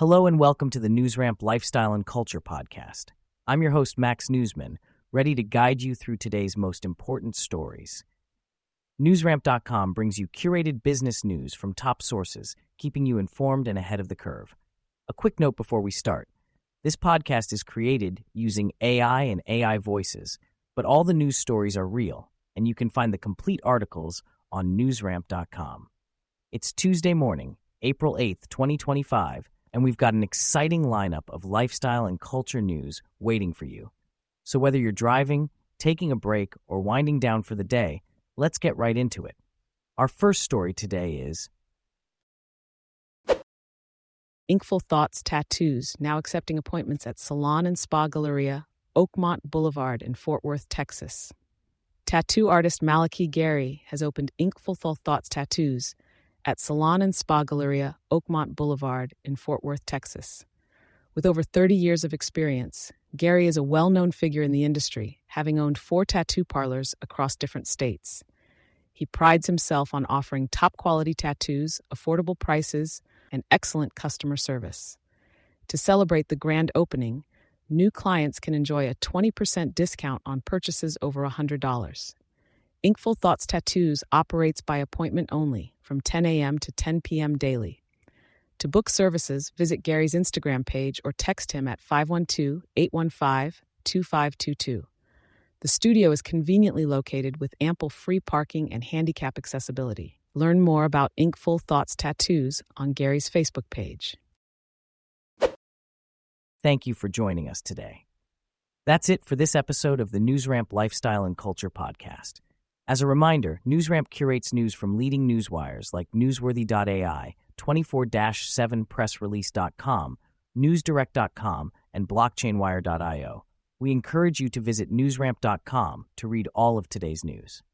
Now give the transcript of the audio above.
Hello and welcome to the NewsRamp Lifestyle and Culture Podcast. I'm your host, Max Newsman, ready to guide you through today's most important stories. NewsRamp.com brings you curated business news from top sources, keeping you informed and ahead of the curve. A quick note before we start. This podcast is created using AI and AI voices, but all the news stories are real, and you can find the complete articles on NewsRamp.com. It's Tuesday morning, April 8th, 2025, and we've got an exciting lineup of lifestyle and culture news waiting for you. So whether you're driving, taking a break, or winding down for the day, let's get right into it. Our first story today is Inkful Thoughts Tattoos, now accepting appointments at Salon and Spa Galleria, Oakmont Boulevard in Fort Worth, Texas. Tattoo artist Malachi Gary has opened Inkful Thoughts Tattoos at Salon and Spa Galleria, Oakmont Boulevard in Fort Worth, Texas. With over 30 years of experience, Gary is a well-known figure in the industry, having owned 4 tattoo parlors across different states. He prides himself on offering top-quality tattoos, affordable prices, and excellent customer service. To celebrate the grand opening, new clients can enjoy a 20% discount on purchases over $100. Inkful Thoughts Tattoos operates by appointment only from 10 a.m. to 10 p.m. daily. To book services, visit Gary's Instagram page or text him at 512-815-2522. The studio is conveniently located with ample free parking and handicap accessibility. Learn more about Inkful Thoughts Tattoos on Gary's Facebook page. Thank you for joining us today. That's it for this episode of the NewsRamp Lifestyle and Culture Podcast. As a reminder, NewsRamp curates news from leading newswires like Newsworthy.ai, 24-7pressrelease.com, NewsDirect.com, and BlockchainWire.io. We encourage you to visit NewsRamp.com to read all of today's news.